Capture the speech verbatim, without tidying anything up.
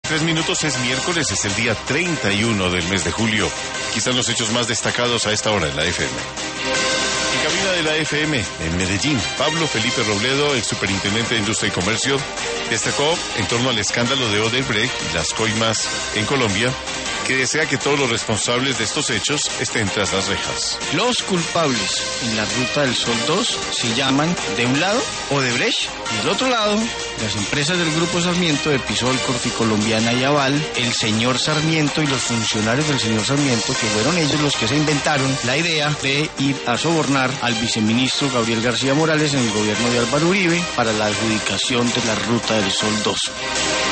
Tres minutos, es miércoles, es el día treinta y uno del mes de julio. Quizás los hechos más destacados a esta hora en la F M. En cabina de la F M, en Medellín, Pablo Felipe Robledo, ex superintendente de Industria y Comercio, destacó en torno al escándalo de Odebrecht y las coimas en Colombia, que desea que todos los responsables de estos hechos estén tras las rejas. Los culpables en la Ruta del Sol dos se llaman, de un lado, Odebrecht, y del otro lado, las empresas del Grupo Sarmiento, Episol, Corficolombiana y Aval, el señor Sarmiento y los funcionarios del señor Sarmiento, que fueron ellos los que se inventaron la idea de ir a sobornar al viceministro Gabriel García Morales en el gobierno de Álvaro Uribe para la adjudicación de la Ruta del Sol dos.